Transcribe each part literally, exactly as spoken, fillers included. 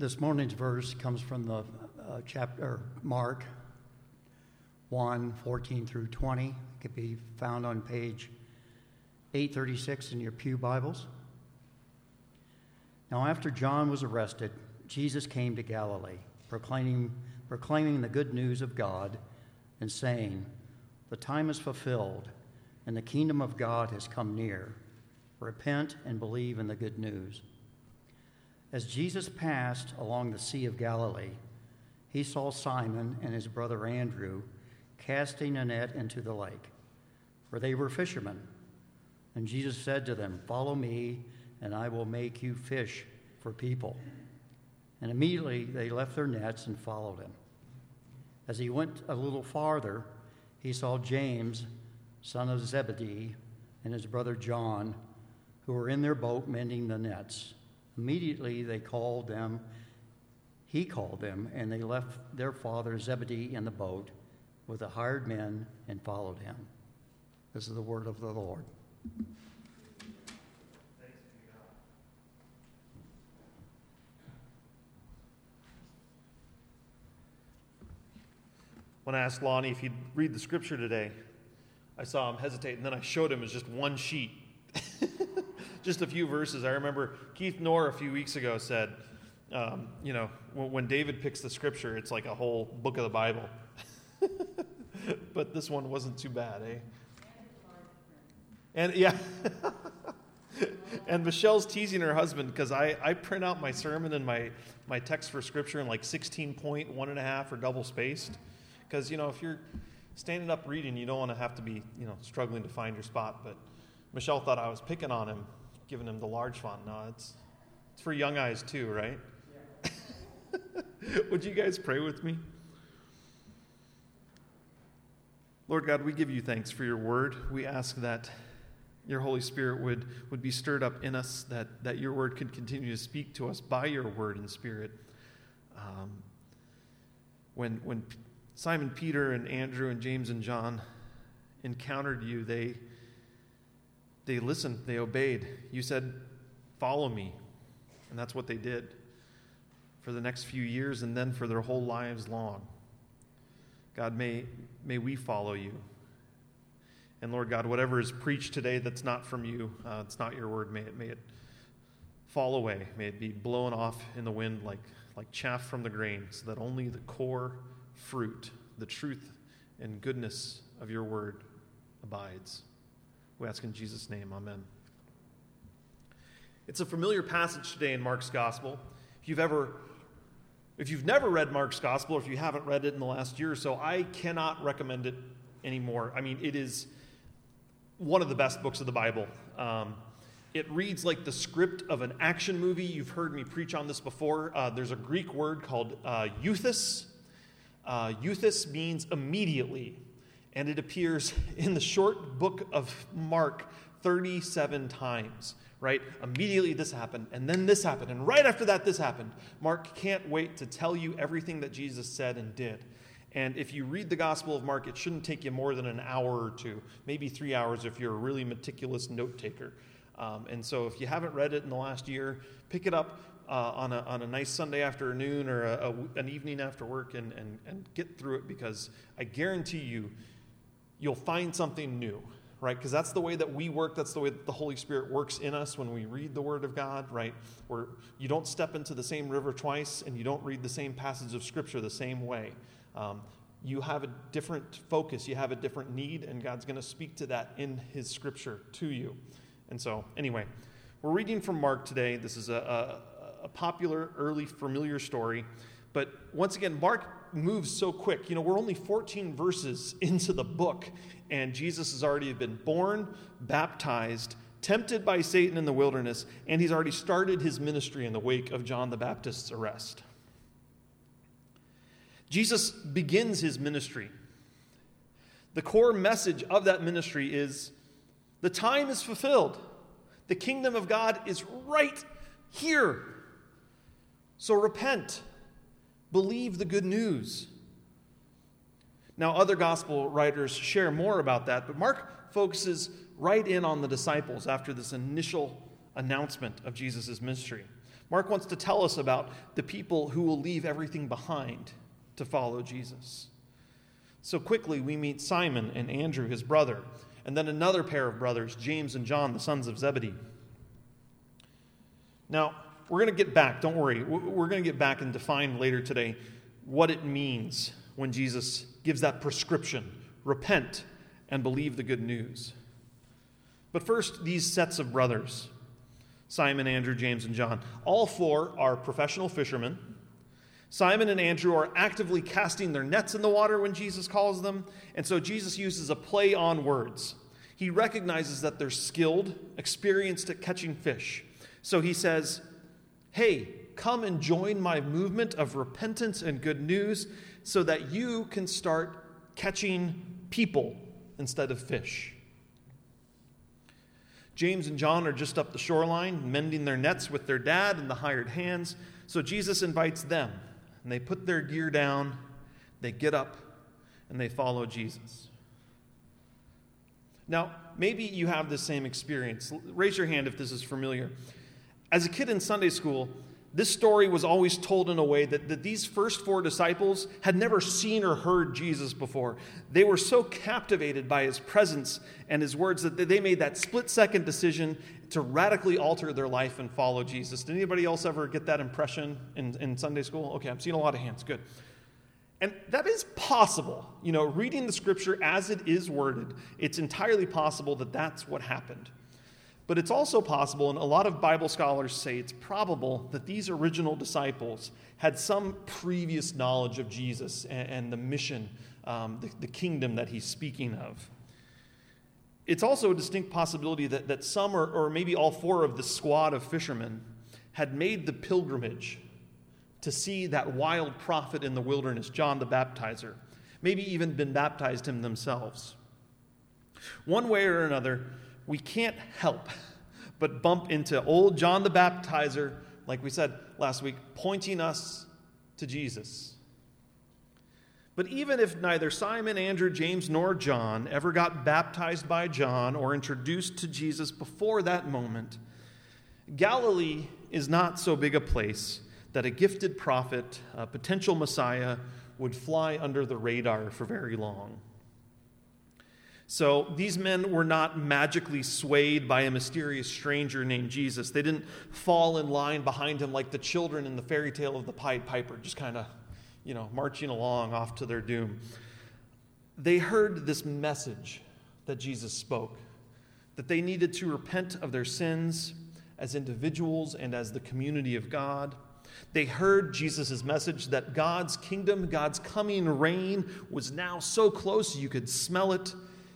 This morning's verse comes from the uh, chapter Mark one, fourteen through twenty. It can be found on page eight thirty-six in your pew Bibles. Now after John was arrested, Jesus came to Galilee, proclaiming, proclaiming the good news of God and saying, "The time is fulfilled, and the kingdom of God has come near. Repent and believe in the good news." As Jesus passed along the Sea of Galilee, he saw Simon and his brother Andrew casting a net into the lake, for they were fishermen. And Jesus said to them, "Follow me, and I will make you fish for people." And immediately they left their nets and followed him. As he went a little farther, he saw James, son of Zebedee, and his brother John, who were in their boat mending the nets. Immediately they called them, he called them, and they left their father Zebedee in the boat with the hired men and followed him. This is the word of the Lord. When I asked Lonnie if he'd read the scripture today, I saw him hesitate, and then I showed him as just one sheet. Just a few verses. I remember Keith Knorr a few weeks ago said, um, you know, when, when David picks the scripture, it's like a whole book of the Bible. But this one wasn't too bad, eh? And yeah. And Michelle's teasing her husband because I, I print out my sermon and my, my text for scripture in like sixteen point, one and a half or double spaced. Because, you know, if you're standing up reading, you don't want to have to be, you know, struggling to find your spot. But Michelle thought I was picking on him, giving him the large font. No, it's it's for young eyes too, right? Yeah. Would you guys pray with me? Lord God, we give you thanks for your word. We ask that your Holy Spirit would, would be stirred up in us, that, that your word could continue to speak to us by your word and spirit. Um, when when Simon Peter and Andrew and James and John encountered you, they They listened, they obeyed. You said, "Follow me." And that's what they did for the next few years and then for their whole lives long. God, may, may we follow you. And Lord God, whatever is preached today that's not from you, uh, it's not your word, may it, may it fall away. May it be blown off in the wind like, like chaff from the grain, so that only the core fruit, the truth and goodness of your word abides. We ask in Jesus' name, amen. It's a familiar passage today in Mark's Gospel. If you've ever, if you've never read Mark's Gospel, or if you haven't read it in the last year or so, I cannot recommend it anymore. I mean, it is one of the best books of the Bible. Um, it reads like the script of an action movie. You've heard me preach on this before. Uh, there's a Greek word called uh, euthys. Uh, euthys means immediately. And it appears in the short book of Mark thirty-seven times, right? Immediately this happened, and then this happened, and right after that this happened. Mark can't wait to tell you everything that Jesus said and did. And if you read the Gospel of Mark, it shouldn't take you more than an hour or two, maybe three hours if you're a really meticulous note taker. Um, and so if you haven't read it in the last year, pick it up uh, on, a, on a nice Sunday afternoon or a, a, an evening after work and, and, and get through it, because I guarantee you, you'll find something new, right? Because that's the way that we work. That's the way that the Holy Spirit works in us when we read the Word of God, right? Where you don't step into the same river twice, and you don't read the same passage of Scripture the same way. Um, you have a different focus. You have a different need, and God's going to speak to that in His Scripture to you. And so, anyway, we're reading from Mark today. This is a, a, a popular, early, familiar story. But once again, Mark moves so quick. You know, we're only fourteen verses into the book, and Jesus has already been born, baptized, tempted by Satan in the wilderness, and he's already started his ministry in the wake of John the Baptist's arrest. Jesus begins his ministry. The core message of that ministry is, the time is fulfilled. The kingdom of God is right here. So repent. Believe the good news. Now, other gospel writers share more about that, but Mark focuses right in on the disciples after this initial announcement of Jesus' ministry. Mark wants to tell us about the people who will leave everything behind to follow Jesus. So quickly we meet Simon and Andrew, his brother, and then another pair of brothers, James and John, the sons of Zebedee. Now, we're going to get back, don't worry, we're going to get back and define later today what it means when Jesus gives that prescription, repent and believe the good news. But first, these sets of brothers, Simon, Andrew, James, and John, all four are professional fishermen. Simon and Andrew are actively casting their nets in the water when Jesus calls them, and so Jesus uses a play on words. He recognizes that they're skilled, experienced at catching fish. So he says, hey, come and join my movement of repentance and good news so that you can start catching people instead of fish. James and John are just up the shoreline, mending their nets with their dad and the hired hands. So Jesus invites them, and they put their gear down, they get up, and they follow Jesus. Now, maybe you have the same experience. Raise your hand if this is familiar. As a kid in Sunday school, this story was always told in a way that, that these first four disciples had never seen or heard Jesus before. They were so captivated by his presence and his words that they made that split-second decision to radically alter their life and follow Jesus. Did anybody else ever get that impression in, in Sunday school? Okay, I'm seeing a lot of hands. Good. And that is possible. You know, reading the scripture as it is worded, it's entirely possible that that's what happened. But it's also possible, and a lot of Bible scholars say it's probable, that these original disciples had some previous knowledge of Jesus and, and the mission, um, the, the kingdom that he's speaking of. It's also a distinct possibility that, that some or, or maybe all four of the squad of fishermen had made the pilgrimage to see that wild prophet in the wilderness, John the Baptizer, maybe even been baptized him themselves. One way or another, we can't help but bump into old John the Baptizer, like we said last week, pointing us to Jesus. But even if neither Simon, Andrew, James, nor John ever got baptized by John or introduced to Jesus before that moment, Galilee is not so big a place that a gifted prophet, a potential Messiah, would fly under the radar for very long. So these men were not magically swayed by a mysterious stranger named Jesus. They didn't fall in line behind him like the children in the fairy tale of the Pied Piper, just kind of, you know, marching along off to their doom. They heard this message that Jesus spoke, that they needed to repent of their sins as individuals and as the community of God. They heard Jesus' message that God's kingdom, God's coming reign was now so close you could smell it.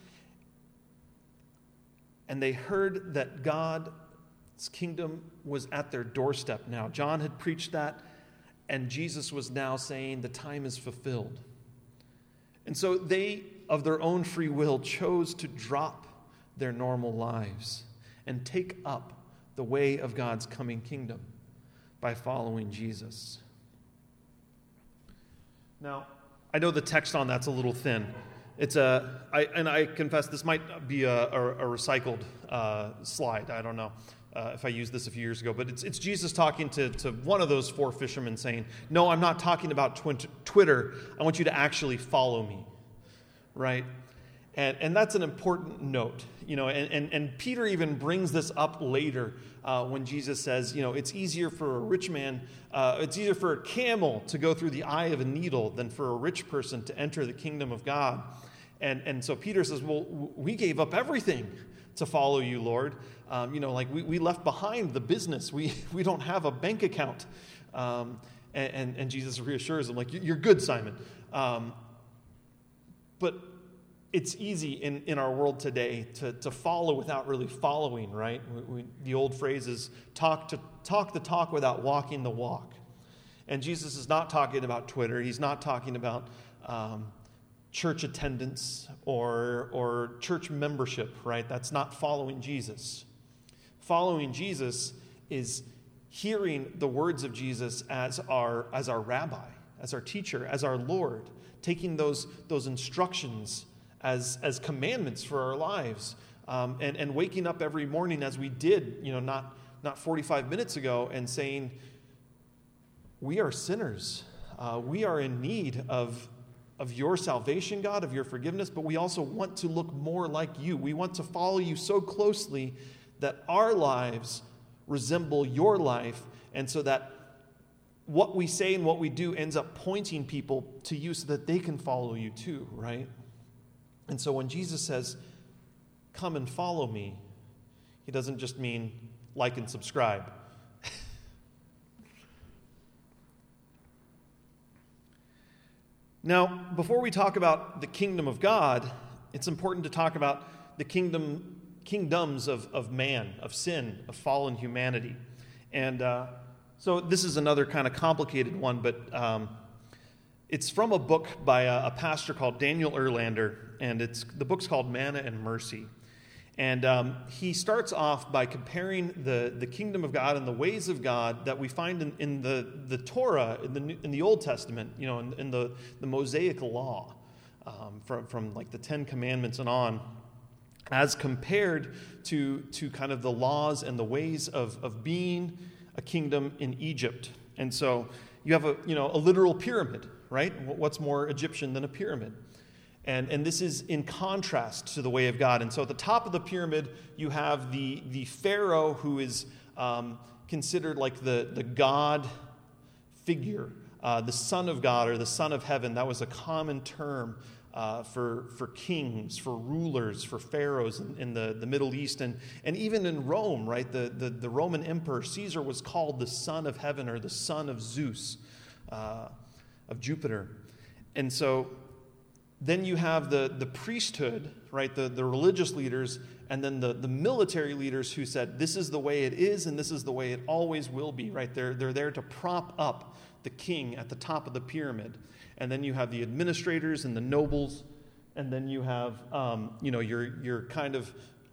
And they heard that God's kingdom was at their doorstep now. John had preached that, and Jesus was now saying the time is fulfilled. And so they, of their own free will, chose to drop their normal lives and take up the way of God's coming kingdom by following Jesus. Now, I know the text on that's a little thin. It's a, I, and I confess this might be a, a, a recycled uh, slide. I don't know uh, if I used this a few years ago, but it's it's Jesus talking to, to one of those four fishermen saying, no, I'm not talking about twi- Twitter. I want you to actually follow me, right? And and that's an important note, you know, and, and, and Peter even brings this up later uh, when Jesus says, you know, it's easier for a rich man, uh, it's easier for a camel to go through the eye of a needle than for a rich person to enter the kingdom of God. And and so Peter says, well, we gave up everything to follow you, Lord. Um, you know, like we, we left behind the business. We we don't have a bank account. Um, and, and, and Jesus reassures him, like, you're good, Simon. Um, but it's easy in, in our world today to, to follow without really following, right? We, we, the old phrase is talk to talk the talk without walking the walk. And Jesus is not talking about Twitter. He's not talking about um, church attendance or or church membership, right? That's not following Jesus. Following Jesus is hearing the words of Jesus as our as our rabbi, as our teacher, as our Lord, taking those those instructions as as commandments for our lives, um, and and waking up every morning as we did, you know, not not forty-five minutes ago and saying, we are sinners. Uh, we are in need of, of your salvation, God, of your forgiveness, but we also want to look more like you. We want to follow you so closely that our lives resemble your life, and so that what we say and what we do ends up pointing people to you so that they can follow you too, right? And so when Jesus says, come and follow me, he doesn't just mean like and subscribe. Now, before we talk about the kingdom of God, it's important to talk about the kingdom, kingdoms of, of man, of sin, of fallen humanity. And uh, so this is another kind of complicated one, but um, it's from a book by a, a pastor called Daniel Erlander, and it's the book's called Manna and Mercy. And um, he starts off by comparing the, the kingdom of God and the ways of God that we find in, in the, the Torah, in the, in the Old Testament, you know, in, in the, the Mosaic law, um, from, from like the Ten Commandments and on, as compared to, to kind of the laws and the ways of, of being a kingdom in Egypt. And so you have a, you know, a literal pyramid, right? What's more Egyptian than a pyramid? And, and this is in contrast to the way of God. And so at the top of the pyramid, you have the, the Pharaoh, who is um, considered like the, the God figure, uh, the Son of God or the Son of Heaven. That was a common term uh, for, for kings, for rulers, for pharaohs in, in the, the Middle East. And, and even in Rome, right, the, the, the Roman emperor, Caesar, was called the Son of Heaven or the Son of Zeus, uh, of Jupiter. And so then you have the, the priesthood, right, the, the religious leaders, and then the, the military leaders who said, this is the way it is and this is the way it always will be, right? They're, they're there to prop up the king at the top of the pyramid. And then you have the administrators and the nobles, and then you have, um, you know, your, your kind of,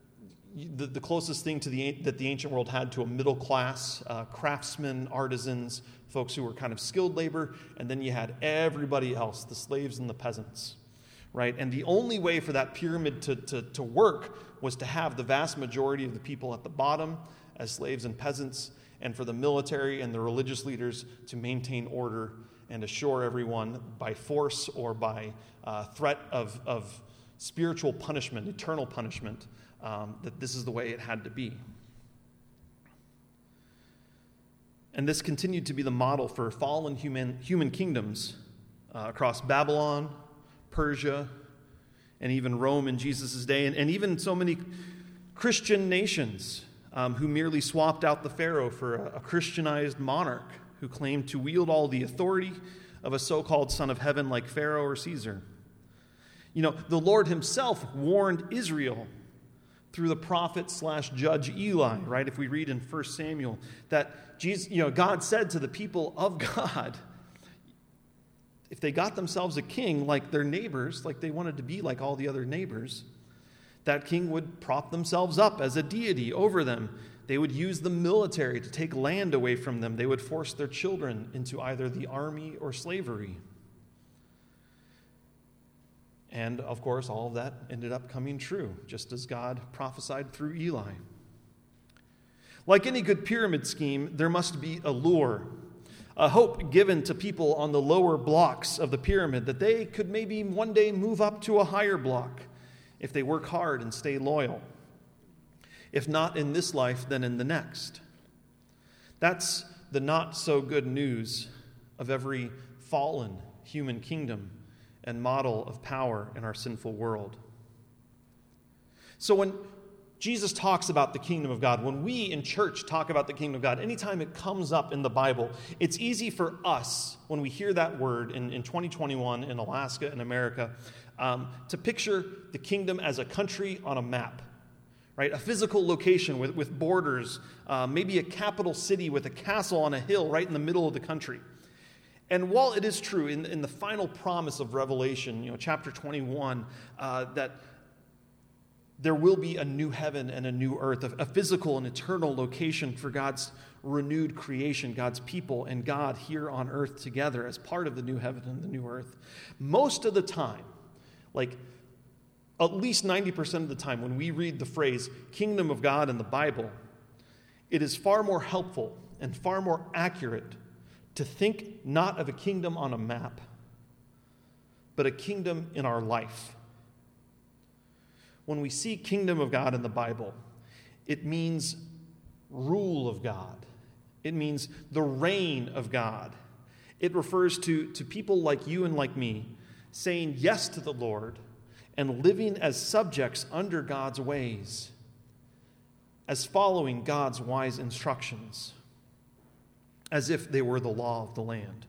the, the closest thing to the that the ancient world had to a middle class, uh, craftsmen, artisans, folks who were kind of skilled labor, and then you had everybody else, the slaves and the peasants. Right? And the only way for that pyramid to, to, to work was to have the vast majority of the people at the bottom as slaves and peasants, and for the military and the religious leaders to maintain order and assure everyone by force or by uh, threat of, of spiritual punishment, eternal punishment, um, that this is the way it had to be. And this continued to be the model for fallen human, human kingdoms uh, across Babylon, Persia, and even Rome in Jesus' day, and, and even so many Christian nations um, who merely swapped out the Pharaoh for a, a Christianized monarch who claimed to wield all the authority of a so-called son of heaven like Pharaoh or Caesar. You know, the Lord himself warned Israel through the prophet slash judge Eli, right? If we read in First Samuel, that Jesus, you know, God said to the people of God, if they got themselves a king like their neighbors, like they wanted to be like all the other neighbors, that king would prop themselves up as a deity over them. They would use the military to take land away from them. They would force their children into either the army or slavery. And, of course, all of that ended up coming true, just as God prophesied through Eli. Like any good pyramid scheme, there must be a lure, a hope given to people on the lower blocks of the pyramid that they could maybe one day move up to a higher block if they work hard and stay loyal. If not in this life, then in the next. That's the not so good news of every fallen human kingdom and model of power in our sinful world. So when Jesus talks about the kingdom of God, when we in church talk about the kingdom of God, anytime it comes up in the Bible, it's easy for us, when we hear that word in, in twenty twenty-one in Alaska and America, um, to picture the kingdom as a country on a map, right? A physical location with, with borders, uh, maybe a capital city with a castle on a hill right in the middle of the country. And while it is true in, in the final promise of Revelation, you know, chapter twenty-one, uh, that there will be a new heaven and a new earth, a, a physical and eternal location for God's renewed creation, God's people and God here on earth together as part of the new heaven and the new earth. Most of the time, like at least ninety percent of the time when we read the phrase kingdom of God in the Bible, it is far more helpful and far more accurate to think not of a kingdom on a map, but a kingdom in our life. When we see kingdom of God in the Bible, it means rule of God. It means the reign of God. It refers to, to people like you and like me saying yes to the Lord and living as subjects under God's ways, as following God's wise instructions, as if they were the law of the land.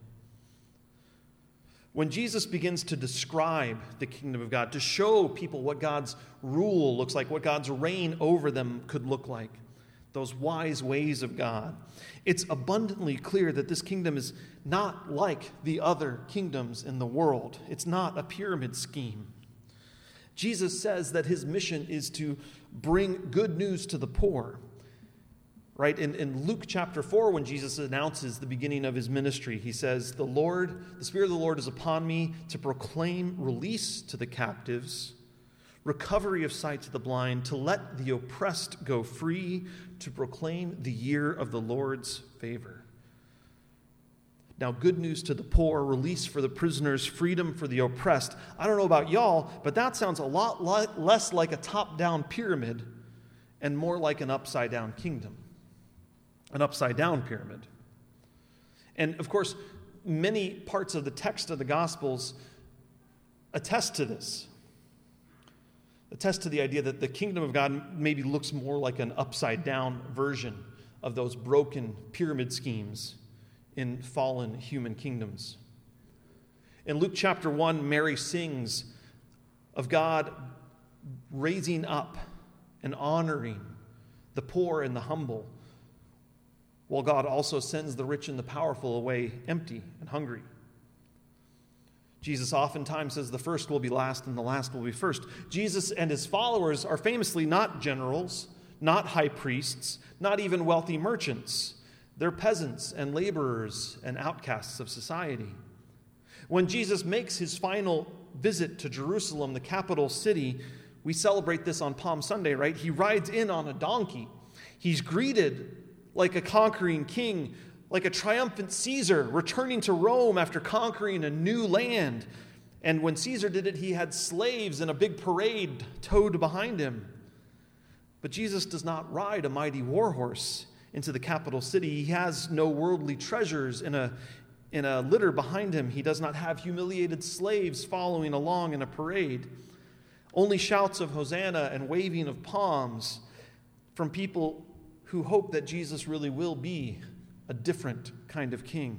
When Jesus begins to describe the kingdom of God, to show people what God's rule looks like, what God's reign over them could look like, those wise ways of God, it's abundantly clear that this kingdom is not like the other kingdoms in the world. It's not a pyramid scheme. Jesus says that his mission is to bring good news to the poor. Right? In, in Luke chapter four, when Jesus announces the beginning of his ministry, he says, The Lord, the Spirit of the Lord is upon me to proclaim release to the captives, recovery of sight to the blind, to let the oppressed go free, to proclaim the year of the Lord's favor. Now, good news to the poor, release for the prisoners, freedom for the oppressed. I don't know about y'all, but that sounds a lot li- less like a top-down pyramid and more like an upside-down kingdom. An upside-down pyramid. And, of course, many parts of the text of the Gospels attest to this. Attest to the idea that the kingdom of God maybe looks more like an upside-down version of those broken pyramid schemes in fallen human kingdoms. In Luke chapter one, Mary sings of God raising up and honoring the poor and the humble, while God also sends the rich and the powerful away empty and hungry. Jesus oftentimes says the first will be last and the last will be first. Jesus and his followers are famously not generals, not high priests, not even wealthy merchants. They're peasants and laborers and outcasts of society. When Jesus makes his final visit to Jerusalem, the capital city, we celebrate this on Palm Sunday, right? He rides in on a donkey. He's greeted like a conquering king, like a triumphant Caesar returning to Rome after conquering a new land. And when Caesar did it, he had slaves in a big parade towed behind him. But Jesus does not ride a mighty war horse into the capital city. He has no worldly treasures in a, in a litter behind him. He does not have humiliated slaves following along in a parade. Only shouts of Hosanna and waving of palms from people who hope that Jesus really will be a different kind of king.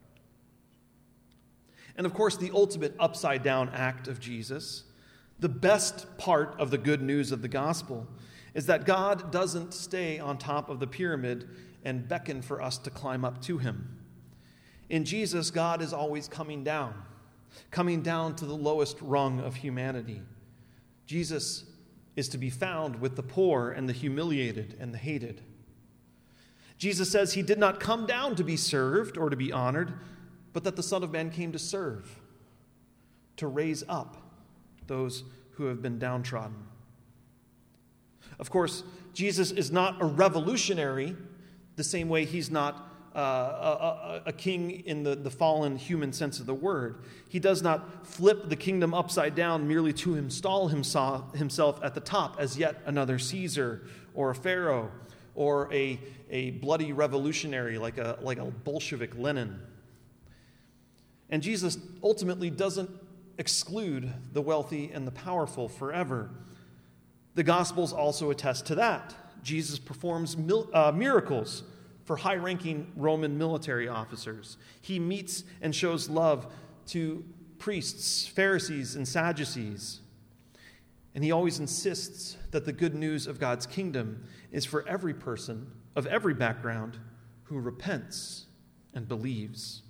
And of course, the ultimate upside-down act of Jesus, the best part of the good news of the gospel, is that God doesn't stay on top of the pyramid and beckon for us to climb up to him. In Jesus, God is always coming down, coming down to the lowest rung of humanity. Jesus is to be found with the poor and the humiliated and the hated. Jesus says he did not come down to be served or to be honored, but that the Son of Man came to serve, to raise up those who have been downtrodden. Of course, Jesus is not a revolutionary the same way he's not uh, a, a, a king in the, the fallen human sense of the word. He does not flip the kingdom upside down merely to install himself, himself at the top as yet another Caesar or a Pharaoh or a, a bloody revolutionary like a, like a Bolshevik Lenin. And Jesus ultimately doesn't exclude the wealthy and the powerful forever. The Gospels also attest to that. Jesus performs mil- uh, miracles for high-ranking Roman military officers. He meets and shows love to priests, Pharisees, and Sadducees. And he always insists that the good news of God's kingdom is for every person of every background who repents and believes.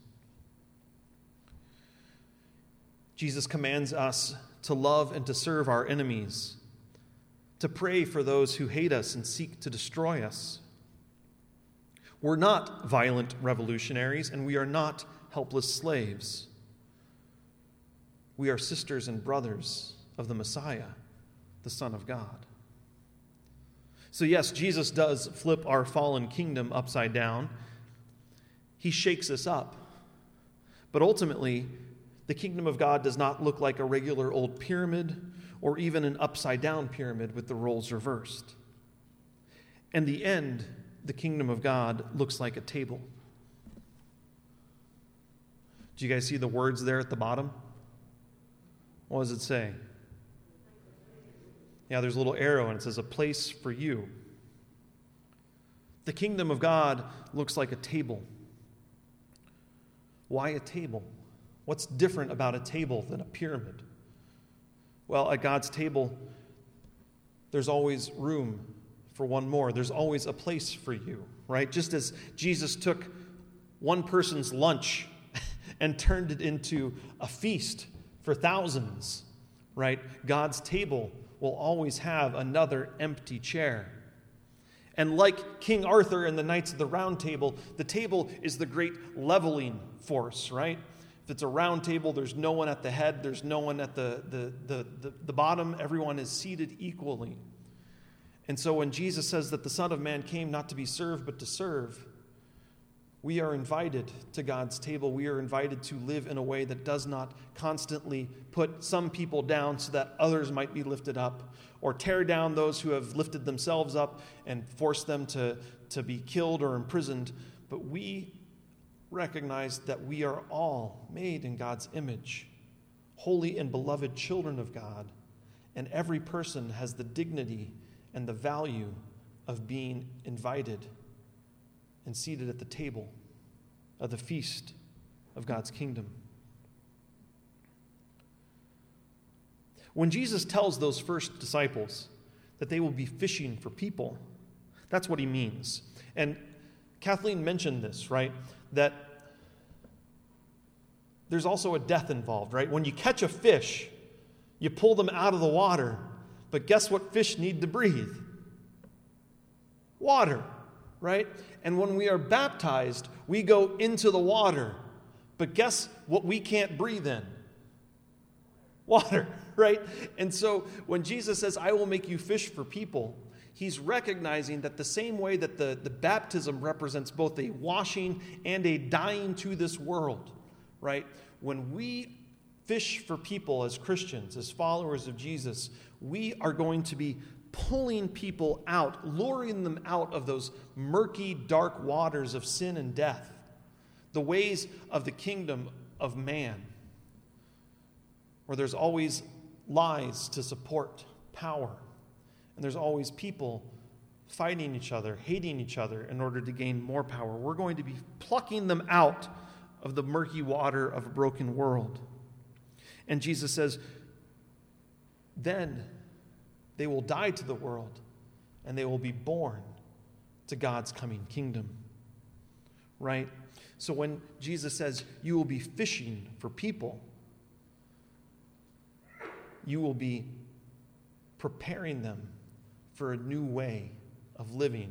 Jesus commands us to love and to serve our enemies, to pray for those who hate us and seek to destroy us. We're not violent revolutionaries, and we are not helpless slaves. We are sisters and brothers of the Messiah, the Son of God. So yes, Jesus does flip our fallen kingdom upside down. He shakes us up. But ultimately, the kingdom of God does not look like a regular old pyramid or even an upside-down pyramid with the roles reversed. In the end, the kingdom of God looks like a table. Do you guys see the words there at the bottom? What does it say? Yeah, there's a little arrow and it says, a place for you. The kingdom of God looks like a table. Why a table? What's different about a table than a pyramid? Well, at God's table, there's always room for one more. There's always a place for you, right? Just as Jesus took one person's lunch and turned it into a feast for thousands, right? God's table will always have another empty chair. And like King Arthur and the Knights of the Round Table, the table is the great leveling force, right? If it's a round table, there's no one at the head, there's no one at the, the, the, the, the bottom. Everyone is seated equally. And so when Jesus says that the Son of Man came not to be served, but to serve, we are invited to God's table. We are invited to live in a way that does not constantly put some people down so that others might be lifted up, or tear down those who have lifted themselves up and force them to, to be killed or imprisoned. But we recognize that we are all made in God's image, holy and beloved children of God, and every person has the dignity and the value of being invited and seated at the table of the feast of God's kingdom. When Jesus tells those first disciples that they will be fishing for people, that's what he means. And Kathleen mentioned this, right? That there's also a death involved, right? When you catch a fish, you pull them out of the water, but guess what fish need to breathe? Water, right? And when we are baptized, we go into the water, but guess what we can't breathe in? Water, right? And so when Jesus says, I will make you fish for people, he's recognizing that the same way that the, the baptism represents both a washing and a dying to this world, right? When we fish for people as Christians, as followers of Jesus, we are going to be pulling people out, luring them out of those murky, dark waters of sin and death, the ways of the kingdom of man, where there's always lies to support power, and there's always people fighting each other, hating each other in order to gain more power. We're going to be plucking them out of the murky water of a broken world. And Jesus says, then they will die to the world, and they will be born to God's coming kingdom. Right? So when Jesus says, you will be fishing for people, you will be preparing them for a new way of living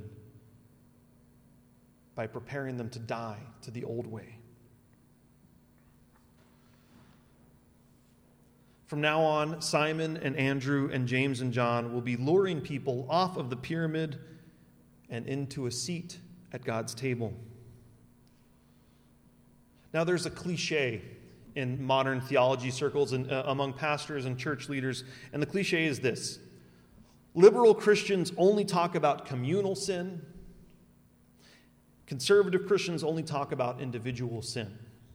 by preparing them to die to the old way. From now on, Simon and Andrew and James and John will be luring people off of the pyramid and into a seat at God's table. Now, there's a cliche in modern theology circles and uh, among pastors and church leaders, and the cliche is this: liberal Christians only talk about communal sin. Conservative Christians only talk about individual sin.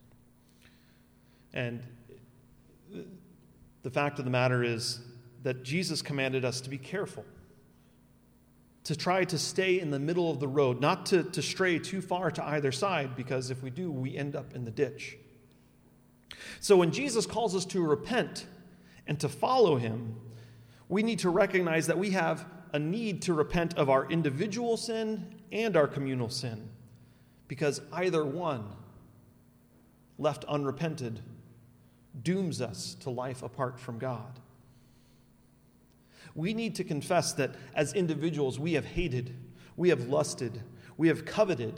And the fact of the matter is that Jesus commanded us to be careful, to try to stay in the middle of the road, not to, to stray too far to either side, because if we do, we end up in the ditch. So when Jesus calls us to repent and to follow him, we need to recognize that we have a need to repent of our individual sin and our communal sin, because either one, left unrepented, dooms us to life apart from God. We need to confess that as individuals we have hated, we have lusted, we have coveted,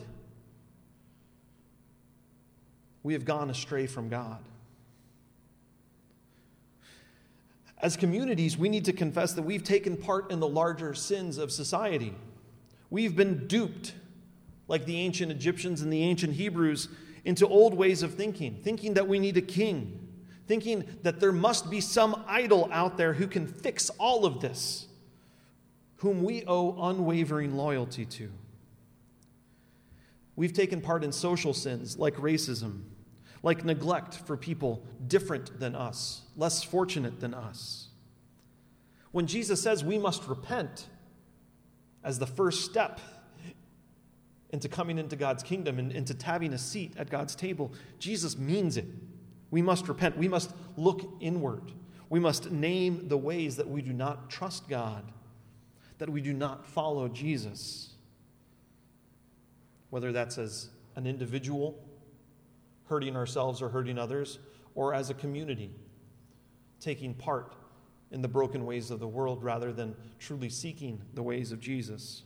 we have gone astray from God. As communities, we need to confess that we've taken part in the larger sins of society. We've been duped, like the ancient Egyptians and the ancient Hebrews, into old ways of thinking, thinking that we need a king, thinking that there must be some idol out there who can fix all of this, whom we owe unwavering loyalty to. We've taken part in social sins like racism, like neglect for people different than us, less fortunate than us. When Jesus says we must repent as the first step into coming into God's kingdom and into having a seat at God's table, Jesus means it. We must repent. We must look inward. We must name the ways that we do not trust God, that we do not follow Jesus. Whether that's as an individual, hurting ourselves or hurting others, or as a community, taking part in the broken ways of the world rather than truly seeking the ways of Jesus.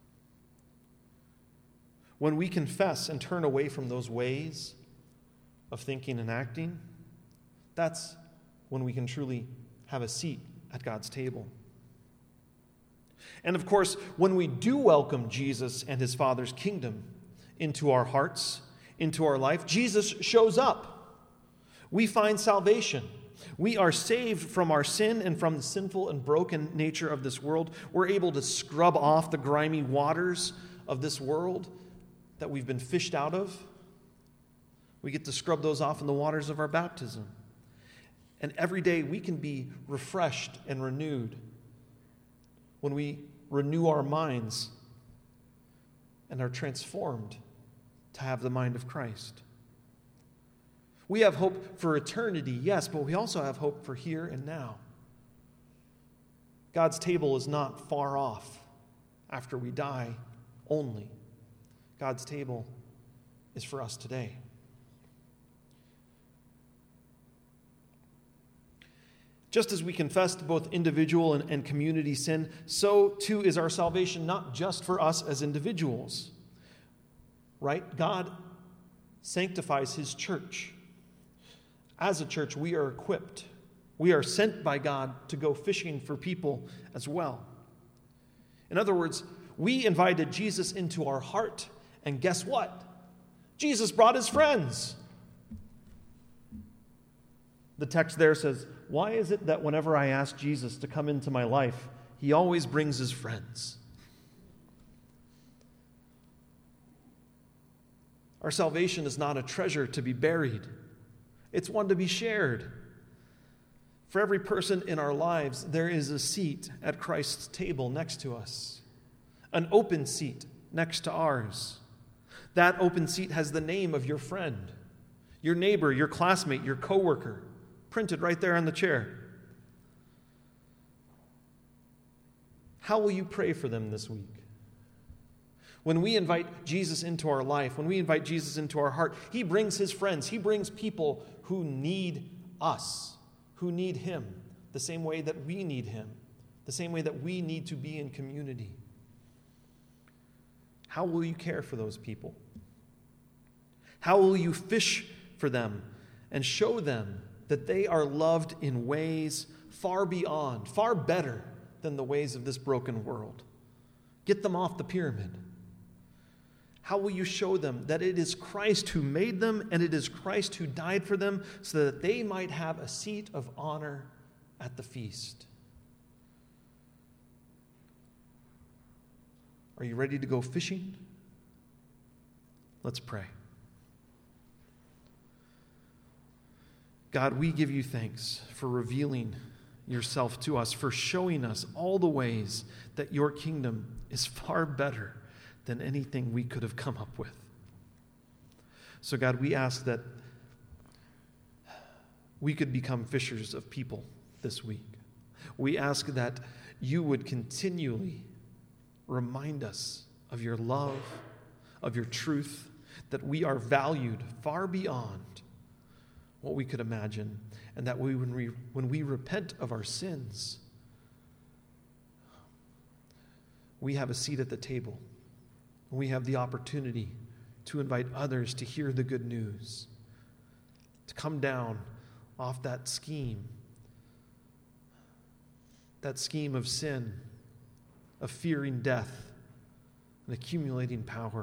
When we confess and turn away from those ways of thinking and acting, that's when we can truly have a seat at God's table. And of course, when we do welcome Jesus and his Father's kingdom into our hearts, into our life, Jesus shows up. We find salvation. We are saved from our sin and from the sinful and broken nature of this world. We're able to scrub off the grimy waters of this world that we've been fished out of. We get to scrub those off in the waters of our baptism. And every day we can be refreshed and renewed when we renew our minds and are transformed to have the mind of Christ. We have hope for eternity, yes, but we also have hope for here and now. God's table is not far off after we die only. God's table is for us today. Just as we confessed both individual and, and community sin, so too is our salvation not just for us as individuals. Right? God sanctifies his church. As a church, we are equipped. We are sent by God to go fishing for people as well. In other words, we invited Jesus into our heart, and guess what? Jesus brought his friends. The text there says, why is it that whenever I ask Jesus to come into my life, he always brings his friends? Our salvation is not a treasure to be buried. It's one to be shared. For every person in our lives, there is a seat at Christ's table next to us, an open seat next to ours. That open seat has the name of your friend, your neighbor, your classmate, your coworker, printed right there on the chair. How will you pray for them this week? When we invite Jesus into our life, when we invite Jesus into our heart, he brings his friends. He brings people who need us, who need him, the same way that we need him, the same way that we need to be in community. How will you care for those people? How will you fish for them and show them that they are loved in ways far beyond, far better than the ways of this broken world? Get them off the pyramid. How will you show them that it is Christ who made them and it is Christ who died for them so that they might have a seat of honor at the feast? Are you ready to go fishing? Let's pray. God, we give you thanks for revealing yourself to us, for showing us all the ways that your kingdom is far better than anything we could have come up with. So God, we ask that we could become fishers of people this week. We ask that you would continually remind us of your love, of your truth, that we are valued far beyond what we could imagine, and that we, when we, when we repent of our sins, we have a seat at the table. We have the opportunity to invite others to hear the good news, to come down off that scheme that scheme of sin, of fearing death and accumulating power.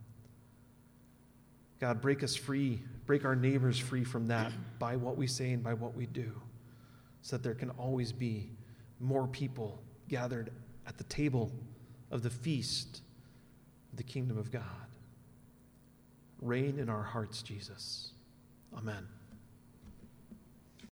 God, break us free, break our neighbors free from that by what we say and by what we do, so that there can always be more people gathered at the table of the feast of the kingdom of God. Reign in our hearts, Jesus. Amen.